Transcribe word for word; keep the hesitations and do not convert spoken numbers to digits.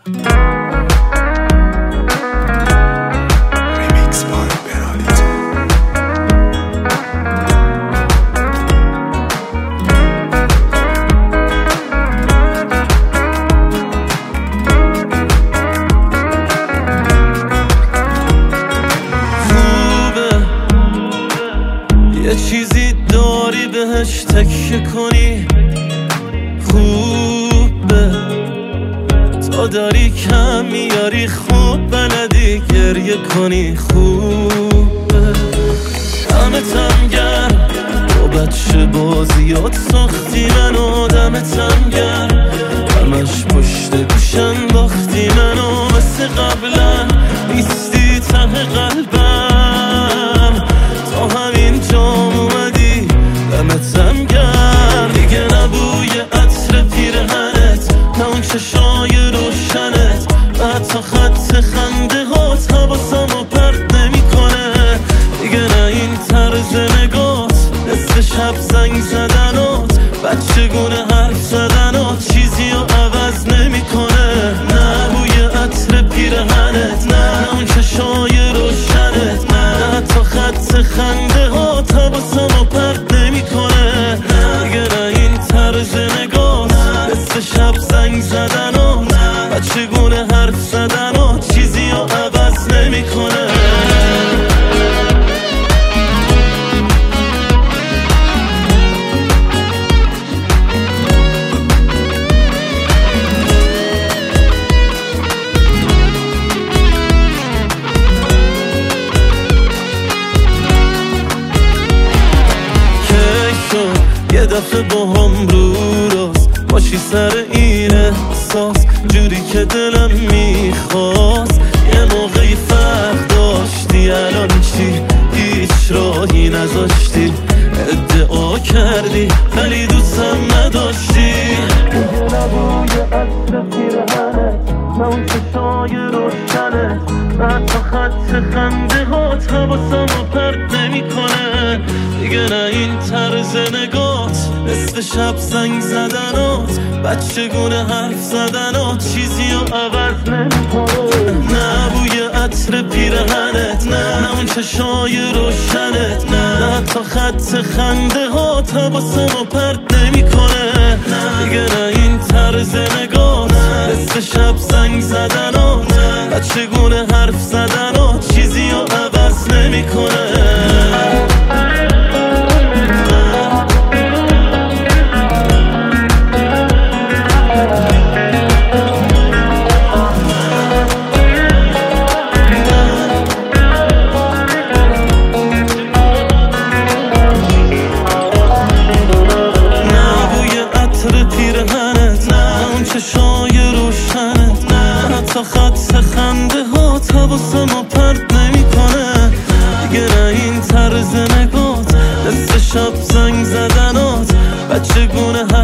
یه چیزی داری بهش تکیه کنی، خوبه تا داری کم میاری، خوب بلدی گریه کنی، خوبه دمتم گرم با بچه بازیات ساختی منو، دمتم گرم همش پشت گوشم باختی منو، مثل قبلا نیستی ته قلبم، تا همین جام اومدی دمتم گرم، دیگه نبوی عطر پیرهنت، نه اون چشای روشنت، نه حتی خط خنده هات حواسمو پرت نمیکنه، دیگه نه این طرز نگات، مثل شب زنگ زدنات، بچگونه حرف زدنات چیزی رو عوض نمیکنه، نه بوی عطر پیرهنت، نه اون چشای روشنت، نه حتی خط خنده هات حواسمو پرت نمیکنه، دیگه نه این طرز نگات، مثل شب زنگ زدنات، بچگونه حرف زدنات چیزی رو عوض نمیکنه. یه دفعه با هم رو راست باشی سر این احساس، جوری که دلم میخواست، یه موقعی فرق داشتی، الان چی؟ هیچ راهی نذاشتی، ادعا کردی ولی دوستم نداشتی، دیگه نبوی عطر پیرهنت، نه اون چشای روشنت، نه حتی خط خنده هات حواسمو پرت نمیکنه، دیگه نه این طرز نگات، مثل شب زنگ زدنات، بچگونه حرف زدنات چیزی رو عوض نمیکنه، نه بوی عطر پیرهنت، نه اون چشای روشنت، نه حتی خط خنده هات حواسمو پرت نمیکنه، دیگه نه این طرز نگات، مثل شب زنگ زدنات، بچگونه حرف زدنات چیزی رو عوض نمیکنه. چشای روشنت، نه حتی خط خنده هات حواسمو پرت نمیکنه، دیگه نه این طرز نگات، مثل شب زنگ زدنات، بچگونه